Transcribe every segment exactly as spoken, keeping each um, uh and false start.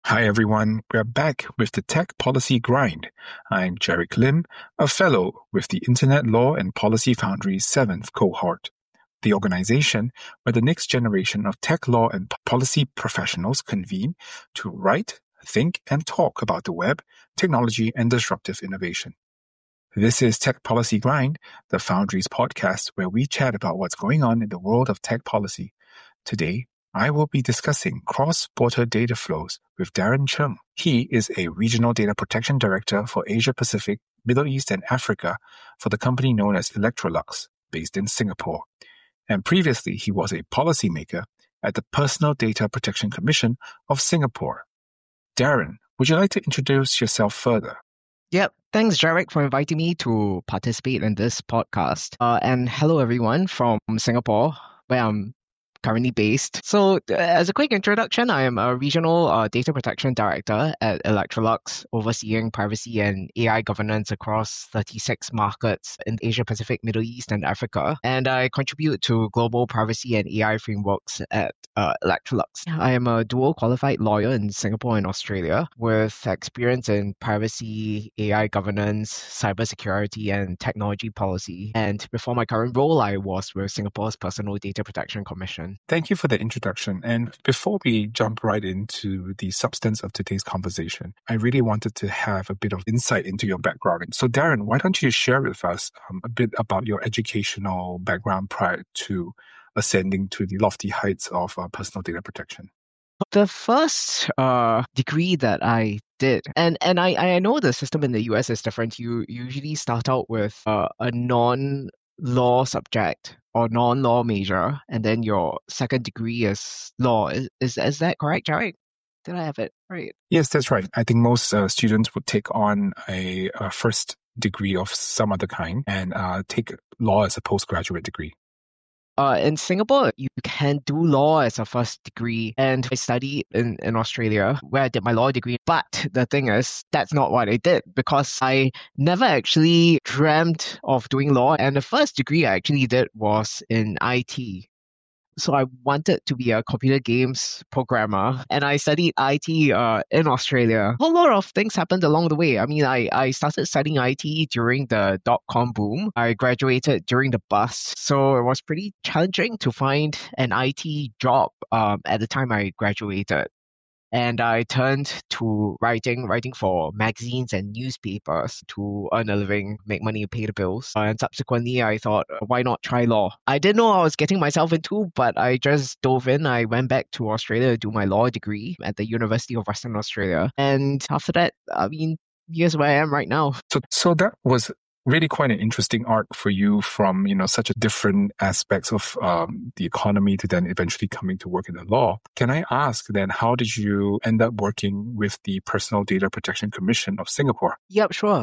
Hi everyone, we're back with the Tech Policy Grind. I'm Jarek Lim, a fellow with the Internet Law and Policy Foundry's seventh cohort, the organization where the next generation of tech law and policy professionals convene to write, think, and talk about the web, technology, and disruptive innovation. This is Tech Policy Grind, the Foundry's podcast where we chat about what's going on in the world of tech policy. Today, I will be discussing cross-border data flows with Darren Chung. He is a Regional Data Protection Director for Asia Pacific, Middle East, and Africa for the company known as Electrolux, based in Singapore. And previously, he was a policymaker at the Personal Data Protection Commission of Singapore. Darren, would you like to introduce yourself further? Yep. Thanks, Jarek, for inviting me to participate in this podcast. Uh, and hello, everyone from Singapore, where I'm currently based. So uh, as a quick introduction, I am a Regional uh, Data Protection Director at Electrolux, overseeing privacy and A I governance across thirty-six markets in Asia Pacific, Middle East, and Africa. And I contribute to global privacy and A I frameworks at uh, Electrolux. I am a dual qualified lawyer in Singapore and Australia with experience in privacy, A I governance, cybersecurity, and technology policy. And before my current role, I was with Singapore's Personal Data Protection Commission. Thank you for the introduction. And before we jump right into the substance of today's conversation, I really wanted to have a bit of insight into your background. So Darren, why don't you share with us um, a bit about your educational background prior to ascending to the lofty heights of uh, personal data protection? The first uh, degree that I did, and, and I, I know the system in the U S is different. You usually start out with uh, a non law subject or non-law major, and then your second degree is law. Is is, is that correct, Jarek? Did I have it right? Yes, that's right. I think most uh, students would take on a, a first degree of some other kind and uh, take law as a postgraduate degree. Uh, in Singapore, you can do law as a first degree, and I studied in, in Australia where I did my law degree. But the thing is, that's not what I did because I never actually dreamt of doing law. And the first degree I actually did was in I T. So I wanted to be a computer games programmer, and I studied I T uh, in Australia. A lot of things happened along the way. I mean, I, I started studying I T during the dot-com boom. I graduated during the bust. So it was pretty challenging to find an I T job um, at the time I graduated. And I turned to writing, writing for magazines and newspapers to earn a living, make money, pay the bills. Uh, and subsequently, I thought, why not try law? I didn't know I was getting myself into, but I just dove in. I went back to Australia to do my law degree at the University of Western Australia. And after that, I mean, here's where I am right now. So, so that was really quite an interesting arc for you from, you know, such a different aspects of um, the economy to then eventually coming to work in the law. Can I ask then, how did you end up working with the Personal Data Protection Commission of Singapore? Yep, sure.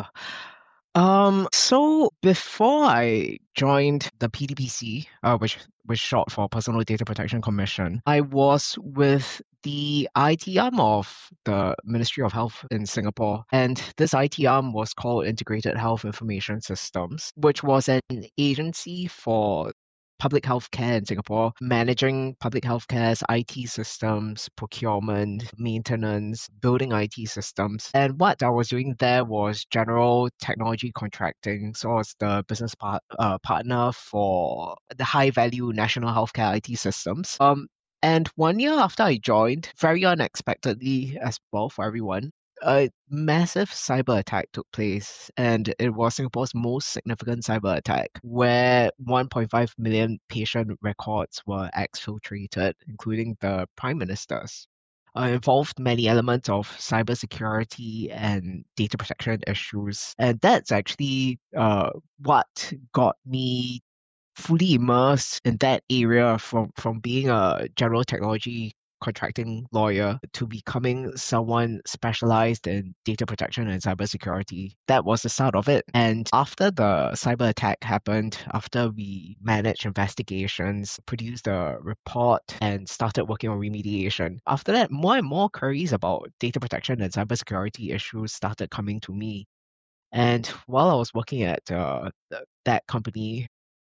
Um, so before I joined the P D P C, uh, which was short for Personal Data Protection Commission, I was with the I T arm of the Ministry of Health in Singapore. And this I T arm was called Integrated Health Information Systems, which was an agency for public health care in Singapore, managing public health care's I T systems, procurement, maintenance, building I T systems. And what I was doing there was general technology contracting. So I was the business part, uh, partner for the high-value national healthcare I T systems. Um, and one year after I joined, very unexpectedly as well for everyone, a massive cyber attack took place, and it was Singapore's most significant cyber attack, where one point five million patient records were exfiltrated, including the Prime Minister's. Uh, involved many elements of cybersecurity and data protection issues, and that's actually uh, what got me fully immersed in that area from, from being a general technology contracting lawyer to becoming someone specialized in data protection and cybersecurity. That was the start of it. And after the cyber attack happened, after we managed investigations, produced a report, and started working on remediation, after that, more and more queries about data protection and cybersecurity issues started coming to me. And while I was working at uh, that company,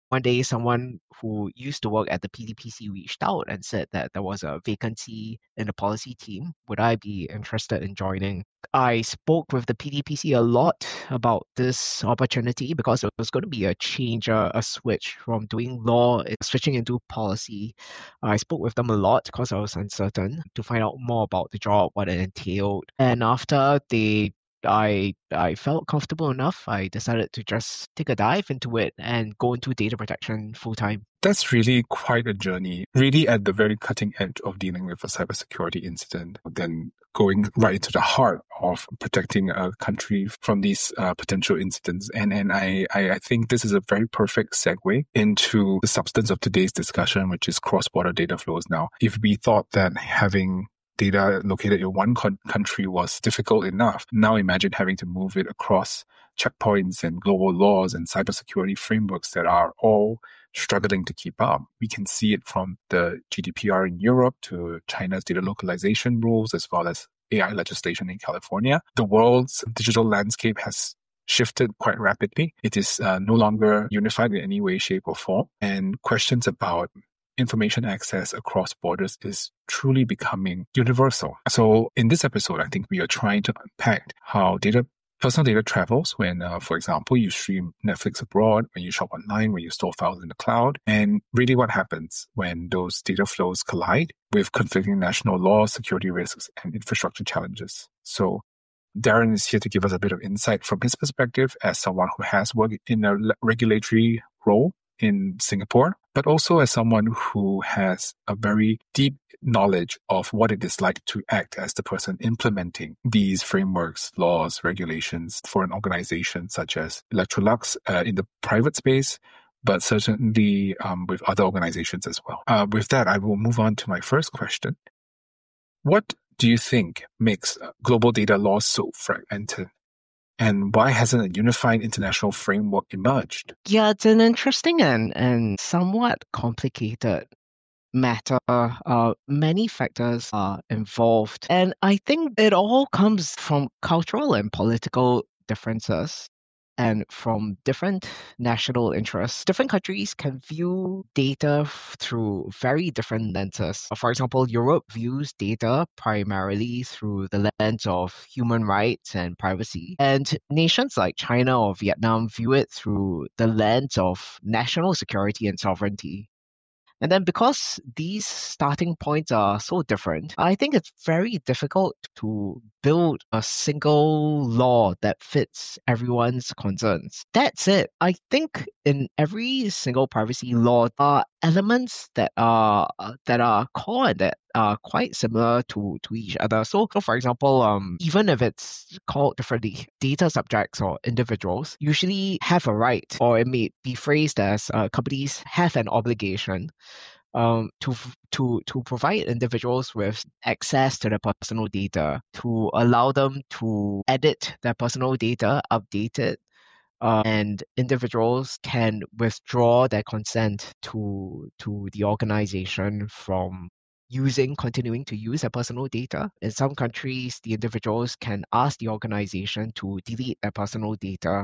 one day, someone who used to work at the P D P C reached out and said that there was a vacancy in the policy team. Would I be interested in joining? I spoke with the P D P C a lot about this opportunity because it was going to be a change, a, a switch from doing law, switching into policy. I spoke with them a lot because I was uncertain to find out more about the job, what it entailed. And after they I I felt comfortable enough, I decided to just take a dive into it and go into data protection full time. That's really quite a journey, really at the very cutting edge of dealing with a cybersecurity incident, then going right into the heart of protecting a country from these uh, potential incidents. And and I, I, I think this is a very perfect segue into the substance of today's discussion, which is cross-border data flows now. If we thought that having data located in one con- country was difficult enough, now imagine having to move it across checkpoints and global laws and cybersecurity frameworks that are all struggling to keep up. We can see it from the G D P R in Europe to China's data localization rules, as well as A I legislation in California. The world's digital landscape has shifted quite rapidly. It is uh, no longer unified in any way, shape, or form. And questions about information access across borders is truly becoming universal. So in this episode, I think we are trying to unpack how data, personal data travels when, uh, for example, you stream Netflix abroad, when you shop online, when you store files in the cloud, and really what happens when those data flows collide with conflicting national laws, security risks, and infrastructure challenges. So Darren is here to give us a bit of insight from his perspective as someone who has worked in a regulatory role in Singapore, but also as someone who has a very deep knowledge of what it is like to act as the person implementing these frameworks, laws, regulations for an organization such as Electrolux uh, in the private space, but certainly um, with other organizations as well. Uh, with that, I will move on to my first question. What do you think makes global data laws so fragmented? And why hasn't a unified international framework emerged? Yeah, it's an interesting and, and somewhat complicated matter. Uh, many factors are involved. And I think it all comes from cultural and political differences and from different national interests. Different countries can view data f- through very different lenses. For example, Europe views data primarily through the lens of human rights and privacy. And nations like China or Vietnam view it through the lens of national security and sovereignty. And then because these starting points are so different, I think it's very difficult to build a single law that fits everyone's concerns. That said, I think in every single privacy law are elements that are uh, that are core and that are quite similar to, to each other. So, so for example, um, even if it's called differently, data subjects or individuals usually have a right, or it may be phrased as uh, companies have an obligation um, to to to provide individuals with access to their personal data, to allow them to edit their personal data, update it, uh, and individuals can withdraw their consent to to the organization from using, continuing to use their personal data. In some countries, the individuals can ask the organization to delete their personal data.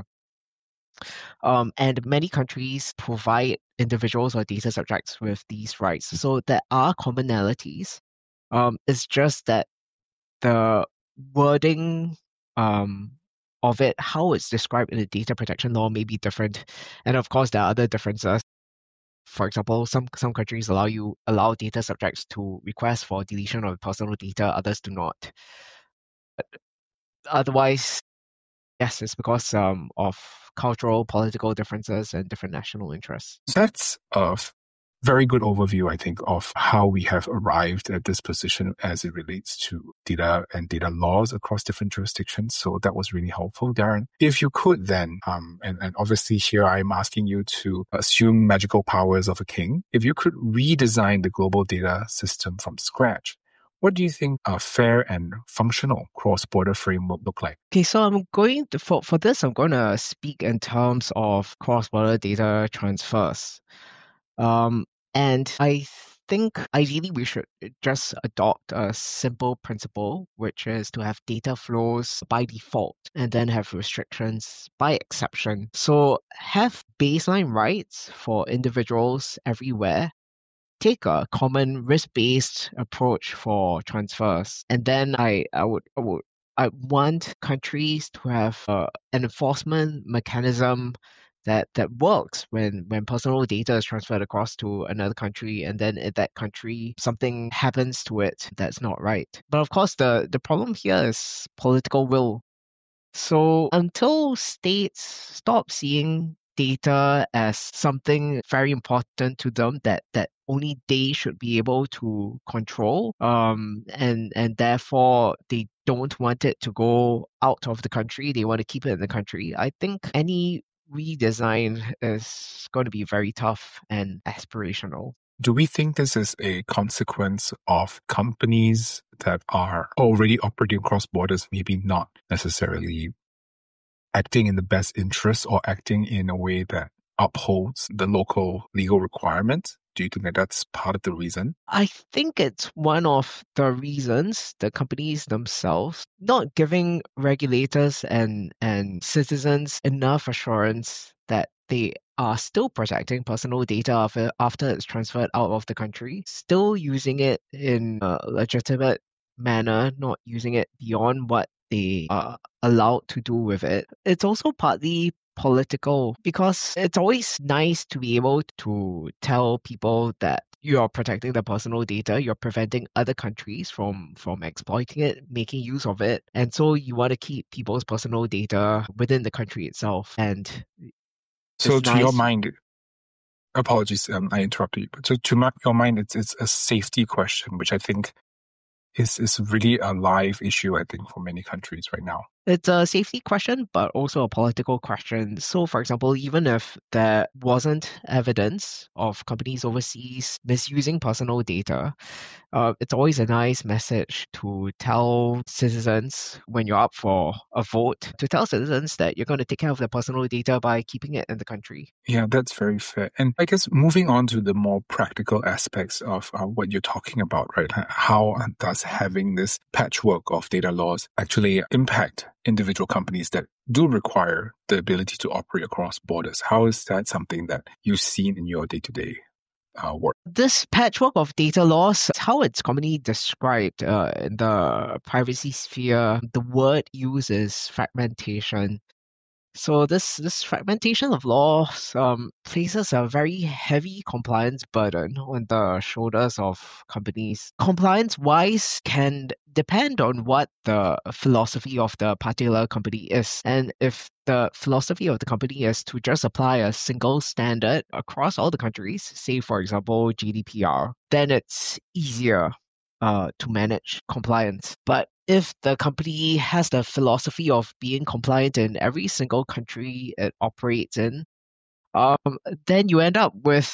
Um, and many countries provide individuals or data subjects with these rights. So there are commonalities. Um, it's just that the wording um, of it, how it's described in the data protection law may be different. And of course, there are other differences. For example, some some countries allow you allow data subjects to request for deletion of personal data, others do not. But otherwise, yes, it's because um, of cultural, political differences and different national interests. That's a very good overview, I think, of how we have arrived at this position as it relates to data and data laws across different jurisdictions. So that was really helpful, Darren. If you could then, um, and, and obviously here I'm asking you to assume magical powers of a king, if you could redesign the global data system from scratch, what do you think a fair and functional cross-border framework look like? Okay, so I'm going to, for, for this, I'm going to speak in terms of cross-border data transfers. Um, and I think ideally we should just adopt a simple principle, which is to have data flows by default and then have restrictions by exception. So have baseline rights for individuals everywhere. Take a common risk-based approach for transfers, and then I, I would I would I want countries to have uh, an enforcement mechanism that that works when when personal data is transferred across to another country, and then in that country something happens to it that's not right. But of course, the the problem here is political will. So until states stop seeing data as something very important to them that that only they should be able to control, um, and and therefore they don't want it to go out of the country, they want to keep it in the country, I think any redesign is going to be very tough and aspirational. Do we think this is a consequence of companies that are already operating across borders, maybe not necessarily acting in the best interest or acting in a way that upholds the local legal requirements? Do you think that that's part of the reason? I think it's one of the reasons the companies themselves not giving regulators and, and citizens enough assurance that they are still protecting personal data after, after it's transferred out of the country, still using it in a legitimate manner, not using it beyond what they are allowed to do with it. It's also partly political because it's always nice to be able to tell people that you're protecting their personal data, you're preventing other countries from from exploiting it, making use of it, and so you want to keep people's personal data within the country itself. And so to nice. your mind, apologies, um, I interrupted you, but so to my, your mind, it's it's a safety question, which I think is is really a live issue, I think, for many countries right now. It's a safety question, but also a political question. So, for example, even if there wasn't evidence of companies overseas misusing personal data, uh, it's always a nice message to tell citizens when you're up for a vote, to tell citizens that you're going to take care of their personal data by keeping it in the country. Yeah, that's very fair. And I guess moving on to the more practical aspects of uh, what you're talking about, right? How does having this patchwork of data laws actually impact individual companies that do require the ability to operate across borders? How is that something that you've seen in your day-to-day uh, work? This patchwork of data laws, how it's commonly described uh, in the privacy sphere, the word used is fragmentation. So this this fragmentation of laws um, places a very heavy compliance burden on the shoulders of companies. Compliance-wise can depend on what the philosophy of the particular company is. And if the philosophy of the company is to just apply a single standard across all the countries, say for example G D P R, then it's easier uh, to manage compliance. But if the company has the philosophy of being compliant in every single country it operates in, um, then you end up with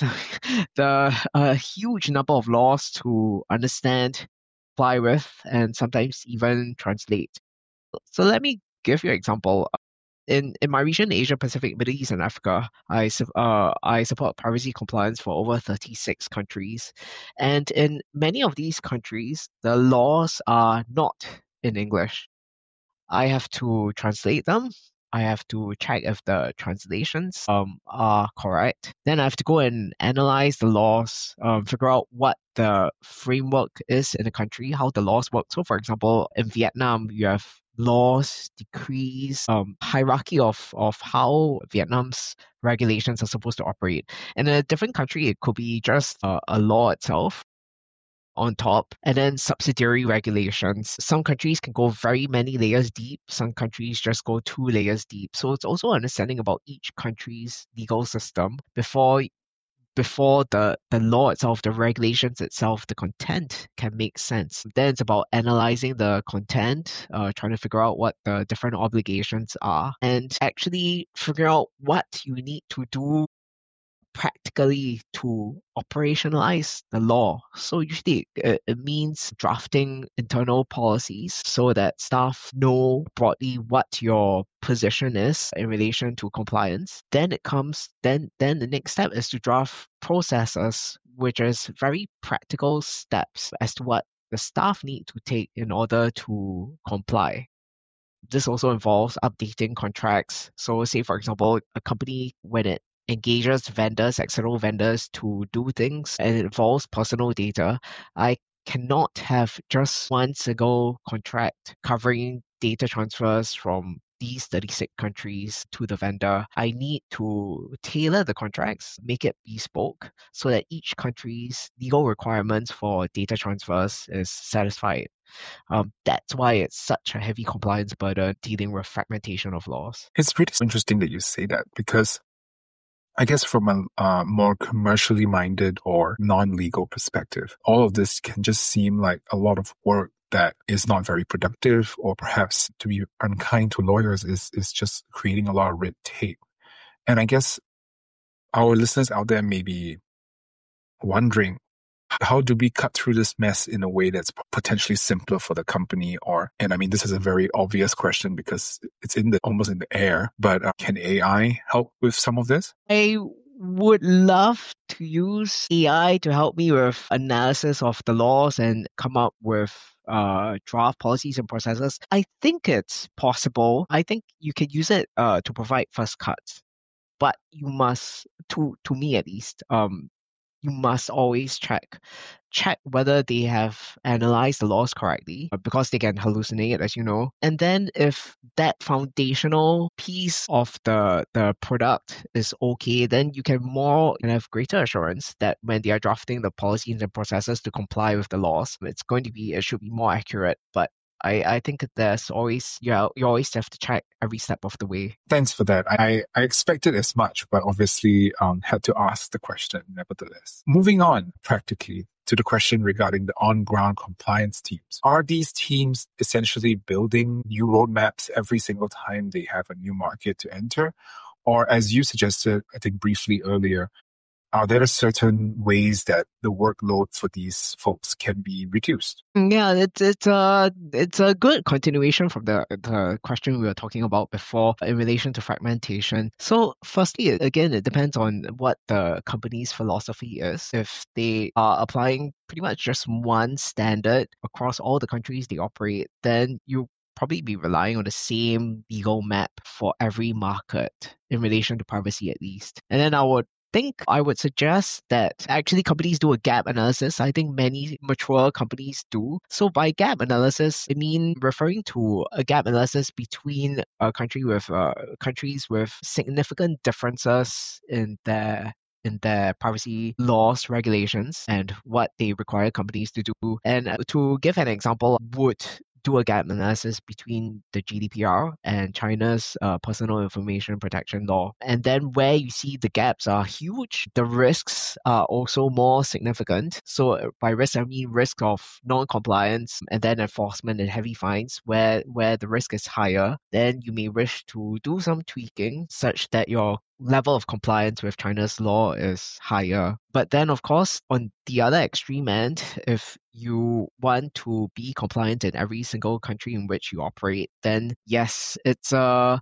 the a huge number of laws to understand, comply with, and sometimes even translate. So let me give you an example. In, in my region, Asia Pacific, Middle East, and Africa, I, uh, I support privacy compliance for over thirty-six countries. And in many of these countries, the laws are not in English. I have to translate them. I have to check if the translations um, are correct. Then I have to go and analyze the laws, um, figure out what the framework is in the country, how the laws work. So, for example, in Vietnam, you have laws, decrees, um, hierarchy of, of how Vietnam's regulations are supposed to operate. And in a different country, it could be just uh, a law itself on top, and then subsidiary regulations. Some countries can go very many layers deep. Some countries just go two layers deep. So it's also understanding about each country's legal system before before the, the law itself, the regulations itself, the content can make sense. Then it's about analyzing the content, uh, trying to figure out what the different obligations are, and actually figure out what you need to do practically to operationalize the law. So usually it, it means drafting internal policies so that staff know broadly what your position is in relation to compliance. Then it comes, then then the next step is to draft processes, which is very practical steps as to what the staff need to take in order to comply. This also involves updating contracts. So say, for example, a company, when it engages vendors, external vendors to do things, and it involves personal data, I cannot have just one single contract covering data transfers from these thirty-six countries to the vendor. I need to tailor the contracts, make it bespoke, so that each country's legal requirements for data transfers is satisfied. Um, that's why it's such a heavy compliance burden dealing with fragmentation of laws. It's really interesting that you say that, because I guess from a uh, more commercially minded or non-legal perspective, all of this can just seem like a lot of work that is not very productive, or perhaps, to be unkind to lawyers, is, is just creating a lot of red tape. And I guess our listeners out there may be wondering, how do we cut through this mess in a way that's potentially simpler for the company? Or, and I mean, this is a very obvious question because it's in the almost in the air, but uh, can A I help with some of this? I would love to use A I to help me with analysis of the laws and come up with uh, draft policies and processes. I think it's possible. I think you can use it uh, to provide first cuts, but you must, to to me at least, um, you must always check check whether they have analyzed the laws correctly, because they can hallucinate, as you know. And then if that foundational piece of the the product is okay, then you can more and have greater assurance that when they are drafting the policies and processes to comply with the laws, it's going to be, it should be more accurate. But I, I think there's always, yeah, you always have to check every step of the way. Thanks for that. I, I expected as much, but obviously um, had to ask the question nevertheless. Moving on practically to the question regarding the on-ground compliance teams. Are these teams essentially building new roadmaps every single time they have a new market to enter? Or, as you suggested, I think briefly earlier, are there certain ways that the workload for these folks can be reduced? Yeah, it's it's a it's a good continuation from the the question we were talking about before in relation to fragmentation. So, firstly, again, it depends on what the company's philosophy is. If they are applying pretty much just one standard across all the countries they operate, then you probably be relying on the same legal map for every market in relation to privacy, at least. And then I would think I would suggest that actually companies do a gap analysis. I think many mature companies do. So by gap analysis, I mean referring to a gap analysis between a country with uh, countries with significant differences in their in their privacy laws, regulations, and what they require companies to do. And to give an example, would do a gap analysis between the G D P R and China's uh, personal information protection law. And then where you see the gaps are huge, the risks are also more significant. So by risk, I mean risk of non-compliance and then enforcement and heavy fines. Where, where the risk is higher, then you may wish to do some tweaking such that your level of compliance with China's law is higher. But then, of course, on the other extreme end, if you want to be compliant in every single country in which you operate, then yes, it's a uh,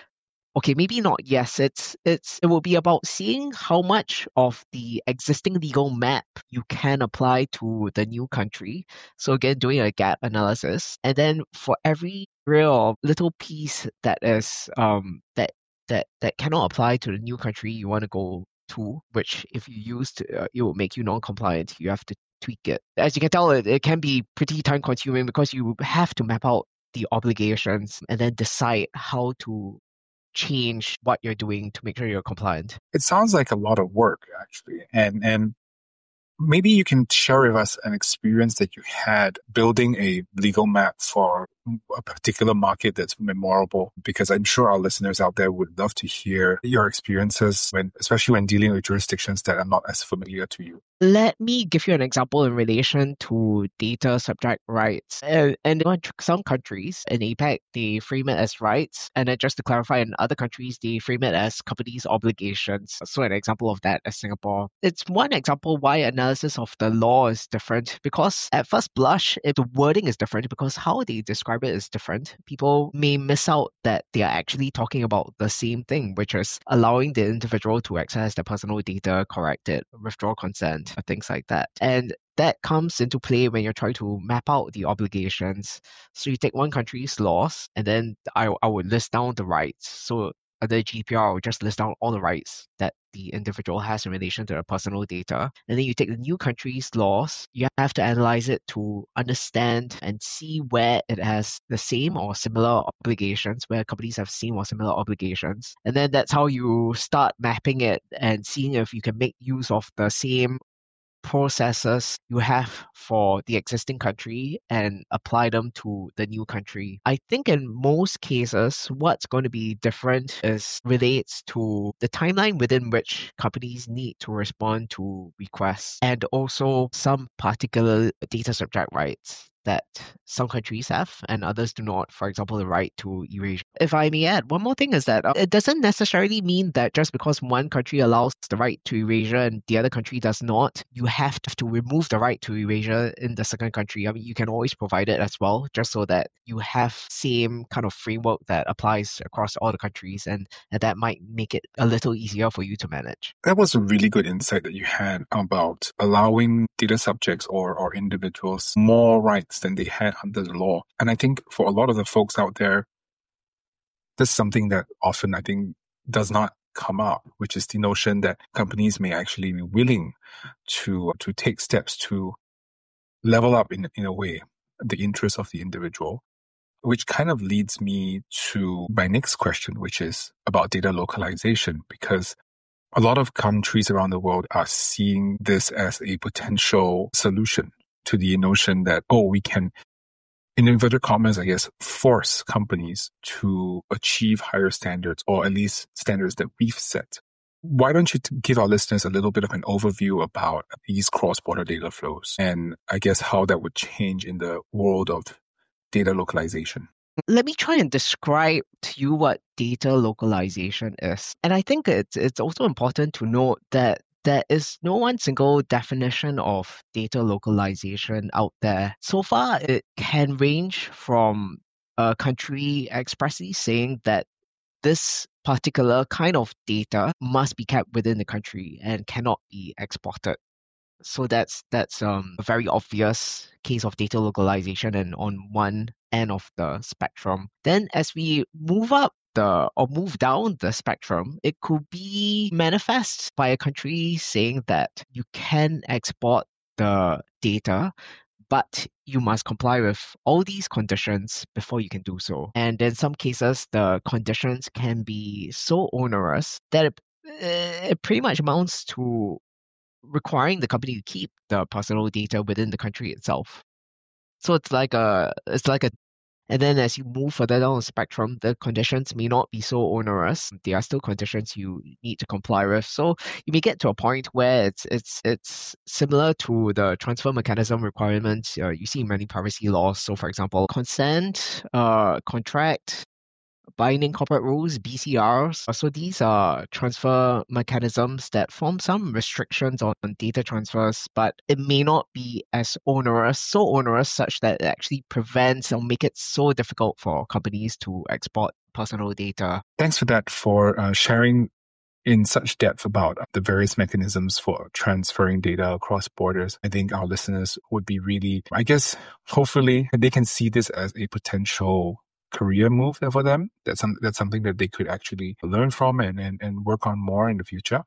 okay, maybe not yes, it's it's it will be about seeing how much of the existing legal map you can apply to the new country. So again, doing a gap analysis, and then for every real little piece that is um that that that cannot apply to the new country you want to go to, which if you use to, uh, it will make you non-compliant, you have to tweak it. As you can tell, it, it can be pretty time consuming because you have to map out the obligations and then decide how to change what you're doing to make sure you're compliant. It sounds like a lot of work, actually. And and maybe you can share with us an experience that you had building a legal map for a particular market that's memorable, because I'm sure our listeners out there would love to hear your experiences, when, especially when dealing with jurisdictions that are not as familiar to you. Let me give you an example in relation to data subject rights. And, and in some countries, in APEC, they frame it as rights. And then just to clarify, in other countries, they frame it as companies' obligations. So an example of that is Singapore. It's one example why analysis of the law is different, because at first blush, if the wording is different, because how they describe it is different, people may miss out that they are actually talking about the same thing, which is allowing the individual to access their personal data, correct it, withdraw consent, things like that. And that comes into play when you're trying to map out the obligations. So you take one country's laws, and then I, I would list down the rights. So under G D P R, I would just list down all the rights that the individual has in relation to their personal data. And then you take the new country's laws, you have to analyze it to understand and see where it has the same or similar obligations, where companies have same or similar obligations. And then that's how you start mapping it and seeing if you can make use of the same processes you have for the existing country and apply them to the new country. I think in most cases, what's going to be different is relates to the timeline within which companies need to respond to requests, and also some particular data subject rights that some countries have and others do not. For example, the right to erasure. If I may add, one more thing is that uh, it doesn't necessarily mean that just because one country allows the right to erasure and the other country does not, you have to, to remove the right to erasure in the second country. I mean, you can always provide it as well, just so that you have same kind of framework that applies across all the countries, and, and that might make it a little easier for you to manage. That was a really good insight that you had about allowing data subjects or, or individuals more rights than they had under the law. And I think for a lot of the folks out there, this is something that often I think does not come up, which is the notion that companies may actually be willing to to take steps to level up in, in a way the interests of the individual, which kind of leads me to my next question, which is about data localization, because a lot of countries around the world are seeing this as a potential solution to the notion that, oh, we can, in inverted commas, I guess, force companies to achieve higher standards, or at least standards that we've set. Why don't you give our listeners a little bit of an overview about these cross-border data flows, and I guess how that would change in the world of data localization? Let me try and describe to you what data localization is. And I think it's it's also important to note that there is no one single definition of data localization out there. So far, it can range from a country expressly saying that this particular kind of data must be kept within the country and cannot be exported. So that's that's um, a very obvious case of data localization and on one end of the spectrum. Then as we move up the or move down the spectrum, it could be manifest by a country saying that you can export the data, but you must comply with all these conditions before you can do so. And in some cases, the conditions can be so onerous that it, it pretty much amounts to requiring the company to keep the personal data within the country itself. So it's like a, it's like a, and then as you move further down the spectrum, the conditions may not be so onerous. There are still conditions you need to comply with. So you may get to a point where it's it's it's similar to the transfer mechanism requirements uh, you see in many privacy laws. So for example, consent, uh, contract, binding corporate rules, B C Rs. So these are transfer mechanisms that form some restrictions on data transfers, but it may not be as onerous, so onerous such that it actually prevents or make it so difficult for companies to export personal data. Thanks for that, for uh, sharing in such depth about the various mechanisms for transferring data across borders. I think our listeners would be really, I guess, hopefully they can see this as a potential career move for them. That's, some, that's something that they could actually learn from and, and, and work on more in the future.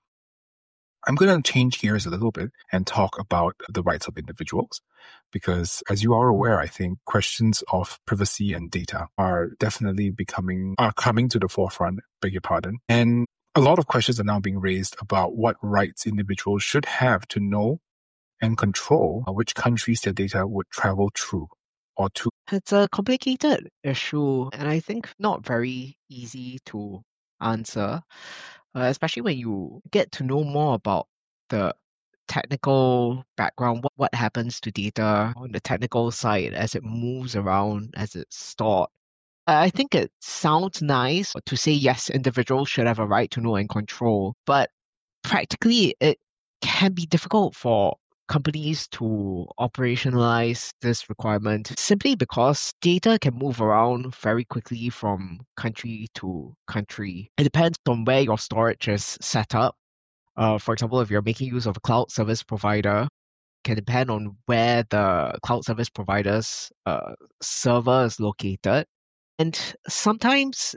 I'm going to change gears a little bit and talk about the rights of individuals, because as you are aware, I think questions of privacy and data are definitely becoming, are coming to the forefront, beg your pardon. And a lot of questions are now being raised about what rights individuals should have to know and control which countries their data would travel through or to? It's a complicated issue, and I think not very easy to answer, uh, especially when you get to know more about the technical background, what, what happens to data on the technical side as it moves around, as it's stored. I think it sounds nice to say, yes, individuals should have a right to know and control, but practically it can be difficult for companies to operationalize this requirement simply because data can move around very quickly from country to country. It depends on where your storage is set up. Uh, for example, if you're making use of a cloud service provider, it can depend on where the cloud service provider's uh, server is located. And sometimes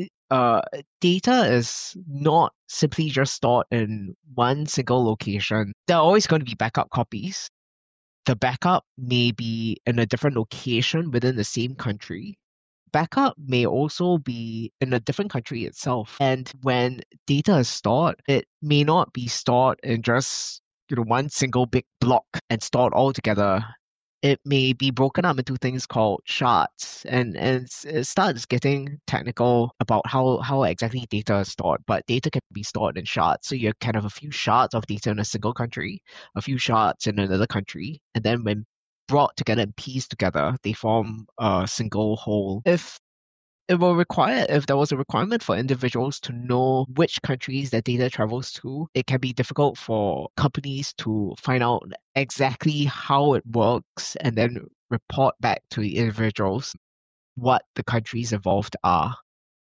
uh, data is not simply just stored in one single location. There are always going to be backup copies. The backup may be in a different location within the same country. Backup may also be in a different country itself. And when data is stored, it may not be stored in just you know one single big block and stored all together. It may be broken up into things called shards, and, and it starts getting technical about how, how exactly data is stored, but data can be stored in shards. So you can have a few shards of data in a single country, a few shards in another country, and then when brought together and pieced together, they form a single whole. If it will require, if there was a requirement for individuals to know which countries their data travels to, it can be difficult for companies to find out exactly how it works and then report back to the individuals what the countries involved are.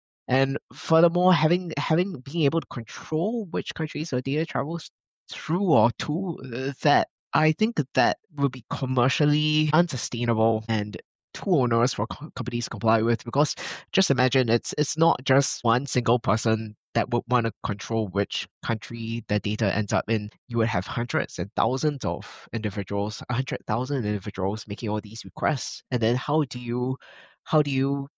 And furthermore, having having being able to control which countries your data travels through or to, that I think that will be commercially unsustainable and too onerous for co- companies to comply with, because just imagine it's it's not just one single person that would want to control which country the data ends up in. You would have hundreds and thousands of individuals, a hundred thousand individuals making all these requests. And then how do you how do you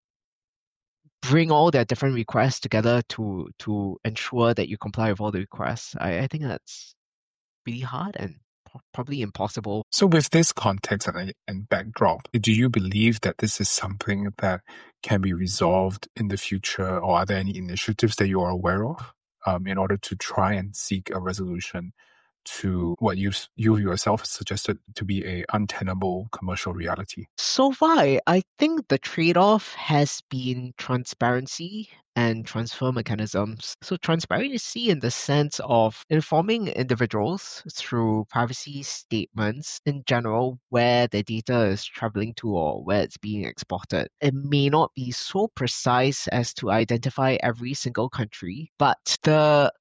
bring all their different requests together to to ensure that you comply with all the requests? I, I think that's really hard and probably impossible. So with this context and, and backdrop, do you believe that this is something that can be resolved in the future, or are there any initiatives that you are aware of um, in order to try and seek a resolution to what you you yourself suggested to be a untenable commercial reality? So far, I- I think the trade-off has been transparency and transfer mechanisms. So transparency in the sense of informing individuals through privacy statements in general where the data is traveling to or where it's being exported. It may not be so precise as to identify every single country, but the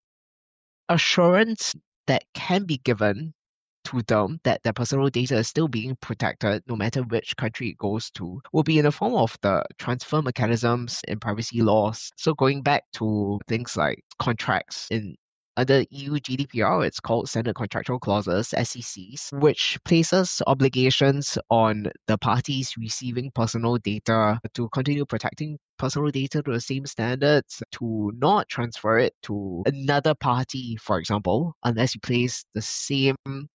assurance that can be given to them that their personal data is still being protected no matter which country it goes to will be in the form of the transfer mechanisms in privacy laws. So going back to things like contracts in under E U G D P R, it's called Standard Contractual Clauses, S C Cs, which places obligations on the parties receiving personal data to continue protecting personal data to the same standards, to not transfer it to another party, for example, unless you place the same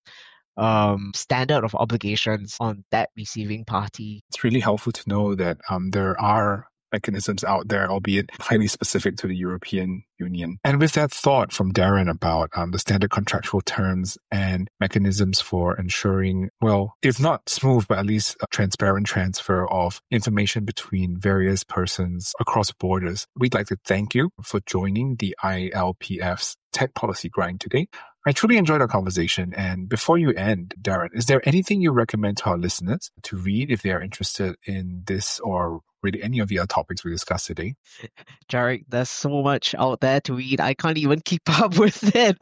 um, standard of obligations on that receiving party. It's really helpful to know that um, there are mechanisms out there, albeit highly specific to the European Union. And with that thought from Darren about um, the standard contractual terms and mechanisms for ensuring, well, if not smooth, but at least a transparent transfer of information between various persons across borders, we'd like to thank you for joining the I L P F's Tech Policy Grind today. I truly enjoyed our conversation. And before you end, Darren, is there anything you recommend to our listeners to read if they are interested in this or really any of the other topics we discussed today? Jarek, there's so much out there to read. I can't even keep up with it.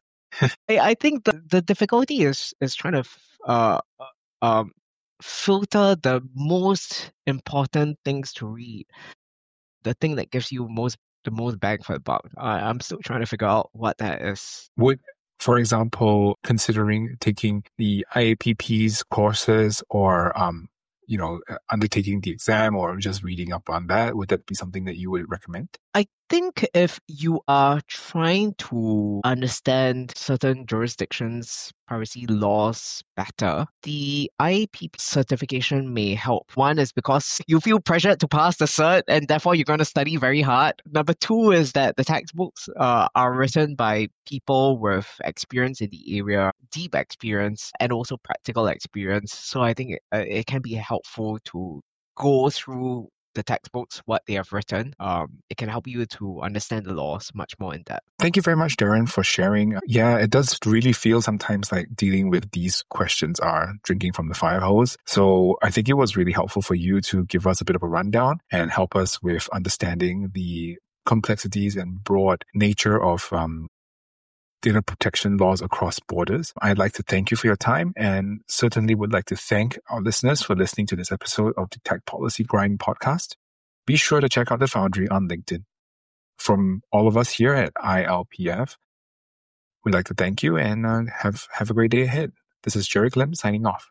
I, I think the, the difficulty is is trying to uh, um, filter the most important things to read. The thing that gives you most the most bang for the buck. I, I'm still trying to figure out what that is. Would, for example, considering taking the I A P P's courses or, um, you know, undertaking the exam or just reading up on that, would that be something that you would recommend? I think if you are trying to understand certain jurisdictions' privacy laws better, the I A P certification may help. One is because you feel pressured to pass the cert and therefore you're going to study very hard. Number two is that the textbooks uh, are written by people with experience in the area, deep experience, and also practical experience. So I think it, uh, it can be helpful to go through the textbooks, what they have written. Um, it can help you to understand the laws much more in depth. Thank you very much, Darren, for sharing. Yeah, it does really feel sometimes like dealing with these questions are drinking from the fire hose. So I think it was really helpful for you to give us a bit of a rundown and help us with understanding the complexities and broad nature of um, data protection laws across borders. I'd like to thank you for your time and certainly would like to thank our listeners for listening to this episode of the Tech Policy Grind podcast. Be sure to check out the Foundry on LinkedIn. From all of us here at I L P F, we'd like to thank you and uh, have, have a great day ahead. This is Jerry Lim signing off.